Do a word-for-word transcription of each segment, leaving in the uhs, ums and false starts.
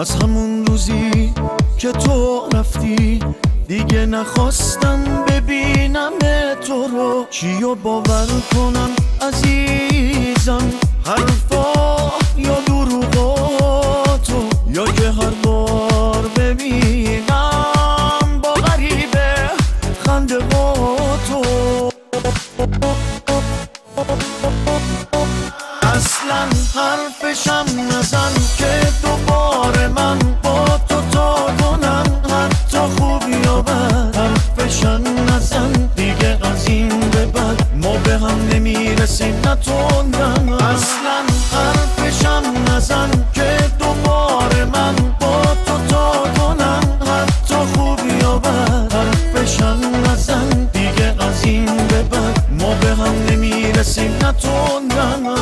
از همون روزی که تو رفتی دیگه نخواستم ببینم تو رو. چیو باور کنم عزیزم، حرفا یا دروغاتو، یا که هر بار ببینم با غریبه خنده با تو. اصلا حرفشم نزن که دوباره من با تو تا کنم، حتی خوب یا بد حرفشم نزن دیگه. از این به بعد ما به هم نمیرسیم نه تو نه من. اصلا حرفشم نزن که دوباره من با تو تا کنم، حتی خوب یا بد حرفشم نزن دیگه. از این به بعد ما به هم نمیرسیم نه تو نه من.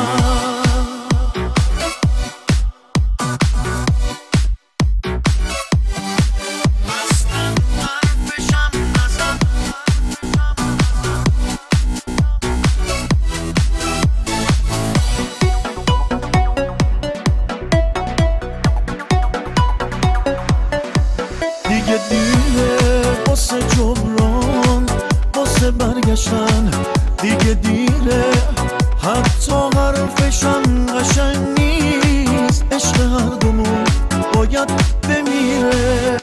دیگه دیره واسه جبران، واسه برگشتن دیگه دیره. حتی حرفشم قشنگ نیست، عشق هر دومون باید بمیره.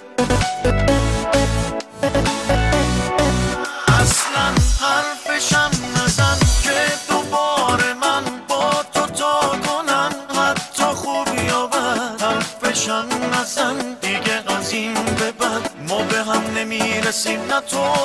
اصلا حرفشم نزن که دوباره من با تو تا کنم، حتی خوب یا بد حرفشم نزن دیگه. از این به بعد ما به هم نمیرسیم نه تو